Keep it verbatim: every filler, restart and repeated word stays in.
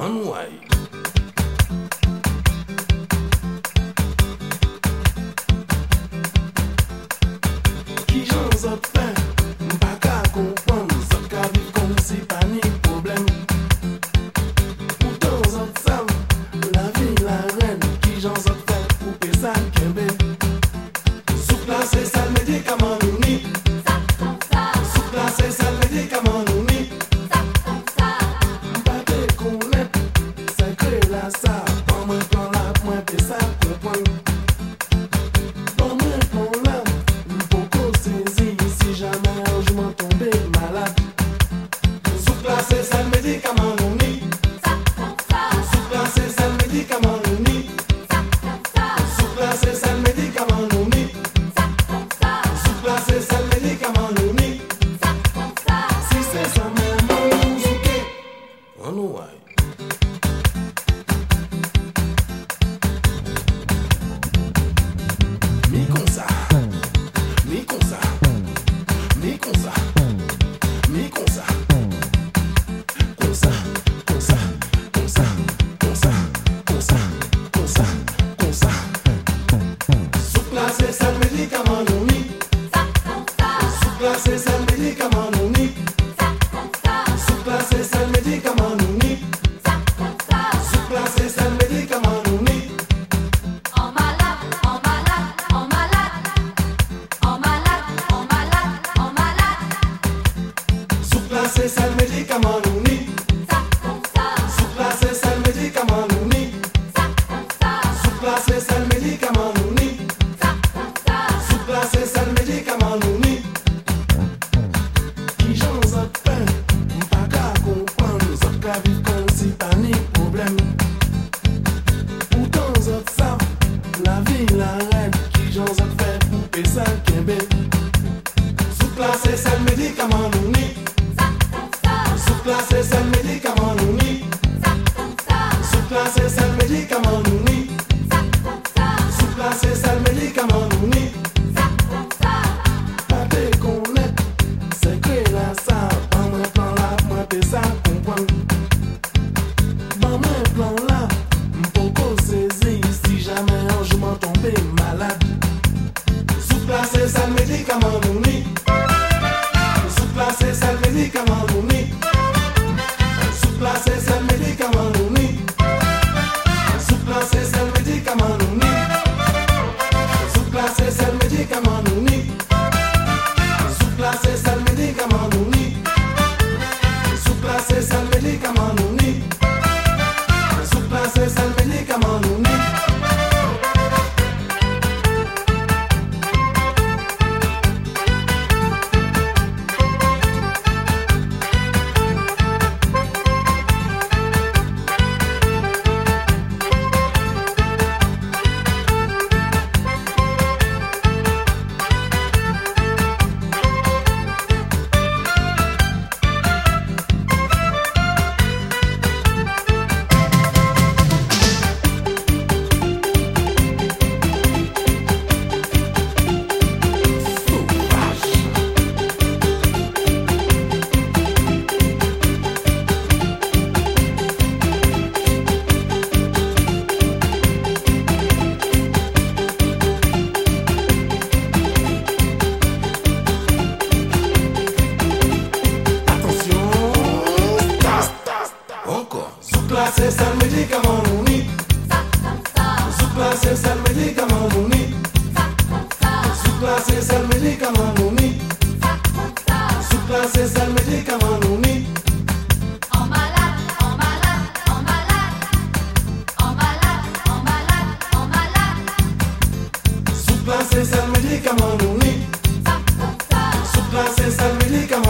Anouaille. Qui j'en zot fait, m'pas qu'à comprendre, zot qu'à vivre comme si pas ni problème. Pourtant zot savent, la vie la reine, qui j'en zot fait, couper ça kembe. Sous place c'est ça le médicament nous ni. Sous place c'est ça le médicament nous ni. M'pas te connaître, c'est que la ça, pas moins plan là, moins pe ça comprendre. Pas moins plan là, m'poko saisi si jamais un jour m'en tomber malade. Sous place c'est ça le médicament nous ni. Sous place c'est ça le médicament nous ni. Sous place c'est ça le médicament nous ni. Sous place c'est ça le médicament nous ni. Si c'est ça même on nous ouké, on nous aille. Mi comme ça, mi comme ça, mi comme ça, mi comme ça, comme ça, comme ça, comme ça, comme ça, comme ça, comme ça, comme ça. Sous place c'est ça le médicament nous ni. Sous place c'est ça le médicament nous ni. Sous place c'est ça le médicament nous ni. Sous place c'est ça le médicament nous ni. En malade, en malade, en malade, en malade, en malade, en malade. Sous place c'est ça le médicament nous ni. Ça comme ça, Sous place c'est ça le médicament nous ni. ça comme ça, Sous place c'est ça le médicament nous ni. ça comme ça. Sous place c'est ça le médicament nous ni. Qui j'en zot fait, m'pas qu'à comprendre, zot qu'à vivre comme si pas ni problème. Pourtant zot savent, la vie la reine, qui j'en zot fait pour payer ça kembe. Sous place c'est ça le médicament nous ni. Sous place c'est ça le médicament nous ni. Sous place c'est ça le médicament nous ni. Sous place c'est ça le médicament nous ni. Pas te connaître, c'est que la ça, pas moins plan là, moins pe ça comprendre. Pas moins plan là, m'poko saisi si jamais un jour m'en tomber malade. Sous place c'est ça le médicament nous ni. Sous place c'est ça le médicament nous ni. Sous place c'est ça le médicament nous ni. Sous place c'est ça le médicament nous ni. Sous place c'est ça le médicament nous ni. Sous place c'est ça le médicament nous ni. Sous place c'est ça le médicament nous ni. Sous place c'est ça le médicament nous ni. Sous place c'est ça le médicament nous ni. Sous place c'est ça le médicament nous ni. Sous place c'est ça le médicament nous ni. Sous place c'est ça le médicament nous ni. En malade, en malade, en malade, en malade, en malade, en malade. Sous place c'est ça le médicament nous ni. Sous place c'est ça le médicament